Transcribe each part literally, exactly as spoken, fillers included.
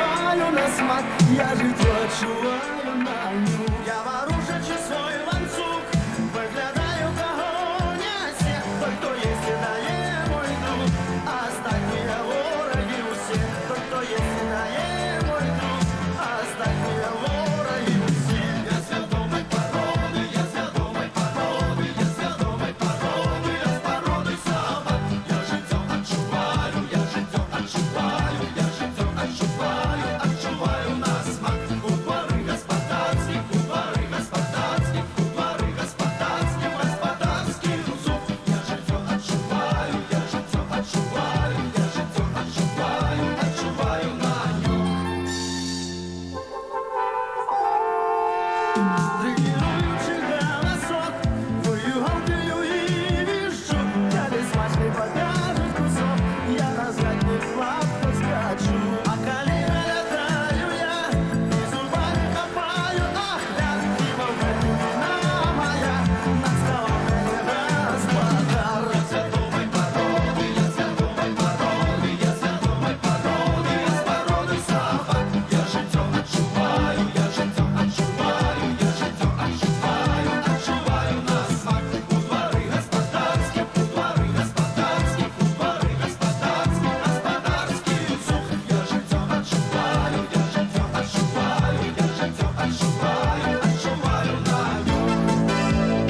отчуваю на смак, я життя отчуваю на ню. Я ворушачи свой ланцюг, выглядаю кого нясе. Тот, кто есть и дає мой друг, а остальные вороги усе. Тот, кто есть и дає мой друг, а остальные вороги усе. Я свідомий породи, я свідомий породи, я свідомий породи, я з породи собак. Я життя отчуваю, я життя отчуваю, я життя отчуваю, отчуваю на смак. У дворы господарских, у дворы господарских, у дворы господарских, господарский зуб. Я життя отчуваю, я життя отчуваю, я життя отчуваю, отчуваю на нем. Тренируючи голосок, виголкую і віщу. Я не смачний покажуть кусок, я на задній флаг поскачу. А коли налетаю я, і зубами хапаю, ах, ля, і вовкотина моя, над столом мене господар. Я свідомий породи, я свідомий породи, я свідомий породи, я з породи собак. Я життя отчуваю, я життя отчуваю, я життя отчуваю, отчуваю на смак. У дворы господарских, у дворы господарских, у дворы господарских, господарский зуб. Я життя отчуваю, я життя отчуваю, я життя отчуваю, отчуваю на нем.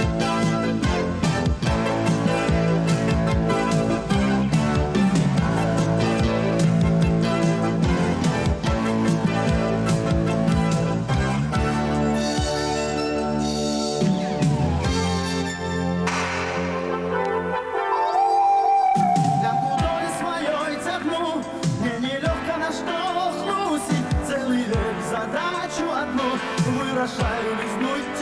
Лямку доли своей тягну, мне нелегко на что хлусить. Целый век задачу одну вырашаю лизнуть